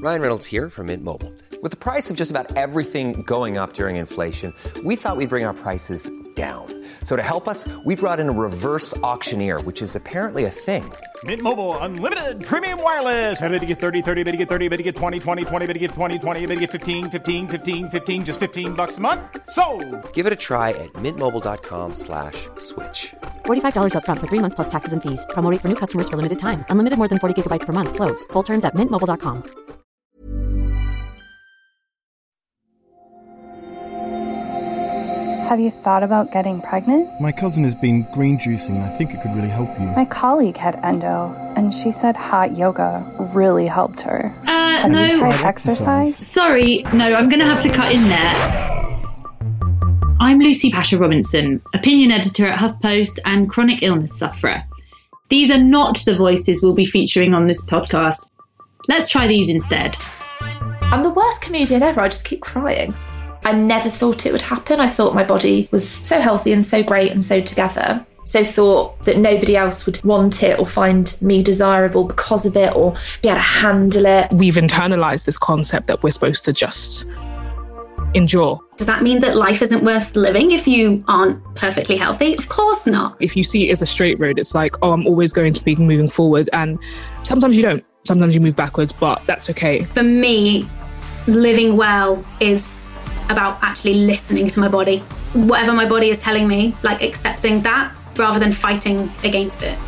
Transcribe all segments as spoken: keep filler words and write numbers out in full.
Ryan Reynolds here from Mint Mobile. With the price of just about everything going up during inflation, we thought we'd bring our prices down. So to help us, we brought in a reverse auctioneer, which is apparently a thing. Mint Mobile Unlimited Premium Wireless. How to get thirty, thirty, how to get thirty, how to get twenty, twenty, twenty, how to get twenty, twenty, how to get fifteen, fifteen, fifteen, fifteen, just fifteen bucks a month? Sold! Give it a try at mintmobile.com slash switch. forty-five dollars up front for three months plus taxes and fees. Promo rate for new customers for limited time. Unlimited more than forty gigabytes per month. Slows full terms at mint mobile dot com. Have you thought about getting pregnant? My cousin has been green juicing and I think it could really help you. My colleague had endo, and she said hot yoga really helped her. Uh, Have no. you tried Tried exercise? exercise? Sorry, no, I'm going to have to cut in there. I'm Lucy Pasha Robinson, opinion editor at HuffPost and chronic illness sufferer. These are not the voices we'll be featuring on this podcast. Let's try these instead. I'm the worst comedian ever. I just keep crying. I never thought it would happen. I thought my body was so healthy and so great and so together. So thought that nobody else would want it or find me desirable because of it or be able to handle it. We've internalized this concept that we're supposed to just endure. Does that mean that life isn't worth living if you aren't perfectly healthy? Of course not. If you see it as a straight road, it's like, oh, I'm always going to be moving forward. And sometimes you don't. Sometimes you move backwards, but that's okay. For me, living well is about actually listening to my body. Whatever my body is telling me, like accepting that rather than fighting against it.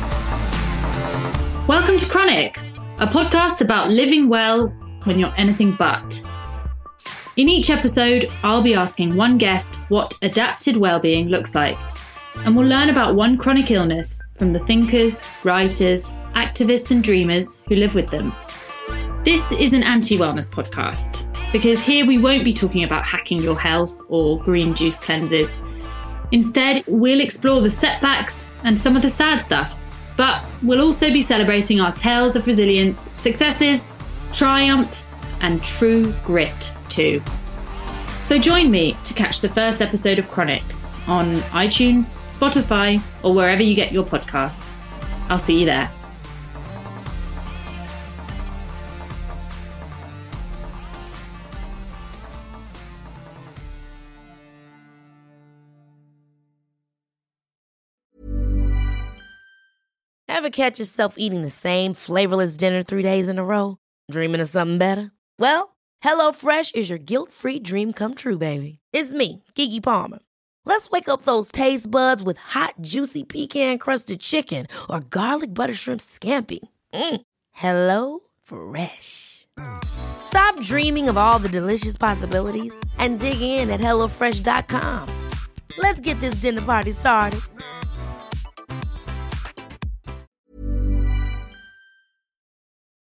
Welcome to Chronic, a podcast about living well when you're anything but. In each episode, I'll be asking one guest what adapted well-being looks like, and we'll learn about one chronic illness from the thinkers, writers, activists and dreamers who live with them. This is an anti-wellness podcast, because here we won't be talking about hacking your health or green juice cleanses. Instead, we'll explore the setbacks and some of the sad stuff, but we'll also be celebrating our tales of resilience, successes, triumph, and true grit too. So join me to catch the first episode of Chronic on iTunes, Spotify, or wherever you get your podcasts. I'll see you there. Ever catch yourself eating the same flavorless dinner three days in a row? Dreaming of something better? Well, HelloFresh is your guilt-free dream come true, baby. It's me, Keke Palmer. Let's wake up those taste buds with hot, juicy pecan-crusted chicken or garlic butter shrimp scampi. Mm. Hello Fresh. Stop dreaming of all the delicious possibilities and dig in at hello fresh dot com. Let's get this dinner party started.